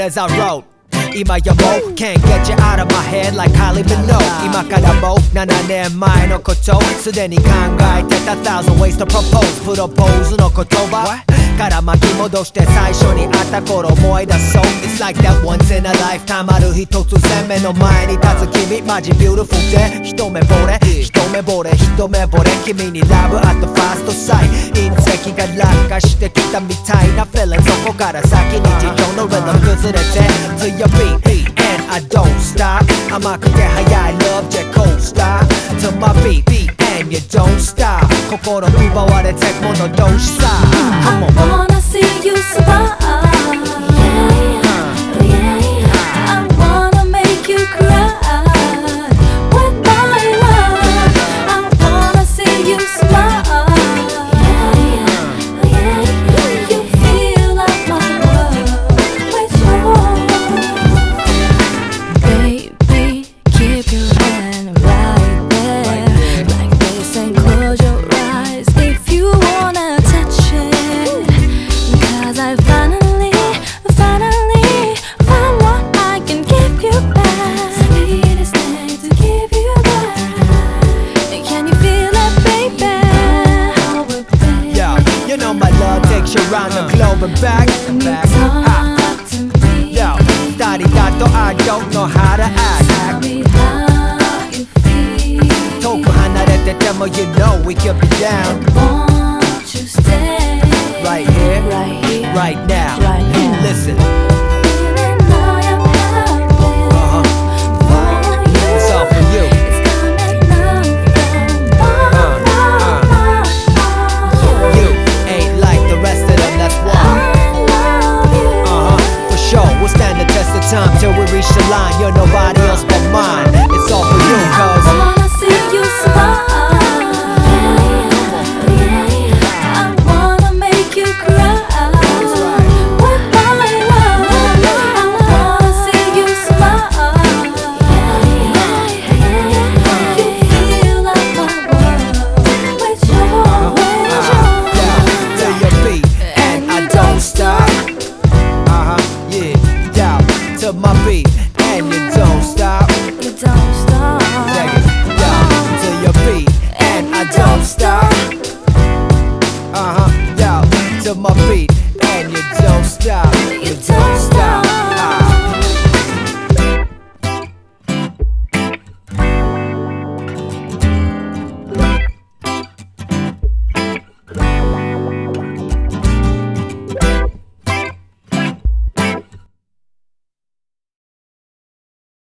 as I wrote今やもう Can't get you out of my head like Kylie Minogue 今からもう7年前のことすでに考えてた Thousand ways to propose プロポーズの言葉から巻き戻して最初に会った頃思い出そう It's like that once in a lifetime ある日突然目の前に立つ君マジ beautiful で一目惚れ一目惚れ一目惚れ君に Love at the first sight 隕石が落下してきたみたいな Feeling そこから先に地上の rhythm 崩れて To your beat and I don't stop 甘くて速い love jet coaster To my beat and you don't stop 心奪われてこの同士さ Come on I wanna see you smile I wanna make you cry with my love I wanna see you smile You feel like my world with you Baby, keep your hand right there Like this and close your eyes if you wanna touch it Cause I finally found what I can give you back Sweetest thing to give you back Can you feel it, baby? Yo, you know my love takes you around the globe and back Talk to me Yo, study that though I don't know how to act Tell me how you feel 遠く離れてても You know we could be down Won't you stay Right here, Right here right now Right now Listen, Feeling I am happy for you it's all for you It's coming now from You ain't like the rest of them, that's why I love you For sure, we'll stand the test of time till we reach the line You're nobody else but mine It's all for you, cause I wanna see you smile I wanna make you cry with my love I wanna see you smile You feel like my world with you yeah, to your beat and I don't stop yeah, down to my beat and you don't stop You don't stop Check it, down to your beat and I don't stop down to my beat